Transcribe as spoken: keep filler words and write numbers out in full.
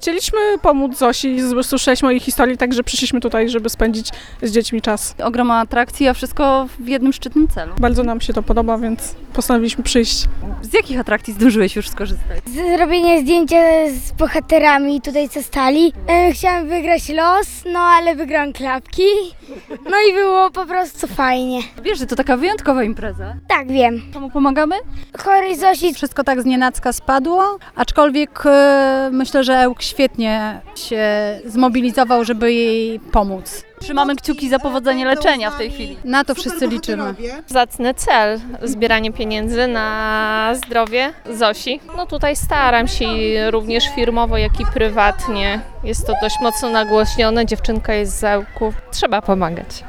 Chcieliśmy pomóc Zosi, słyszeliśmy o jej historii, także przyszliśmy tutaj, żeby spędzić z dziećmi czas. Ogrom atrakcji, a wszystko w jednym szczytnym celu. Bardzo nam się to podoba, więc postanowiliśmy przyjść. Z jakich atrakcji zdążyłeś już skorzystać? Zrobienie zdjęcia z bohaterami tutaj co stali. E, Chciałam wygrać los, no ale wygrałam klapki. No i było po prostu fajnie. Wiesz, że to taka wyjątkowa impreza. Tak, wiem. Komu pomagamy? Chorej Zosi. Wszystko tak znienacka spadło, aczkolwiek e, myślę, że Ełk świetnie się zmobilizował, żeby jej pomóc. Trzymamy kciuki za powodzenie leczenia w tej chwili. Na to wszyscy liczymy. Zacny cel, zbieranie pieniędzy na zdrowie Zosi. No tutaj staram się również firmowo, jak i prywatnie. Jest to dość mocno nagłośnione, dziewczynka jest z Ełku. Trzeba pomagać.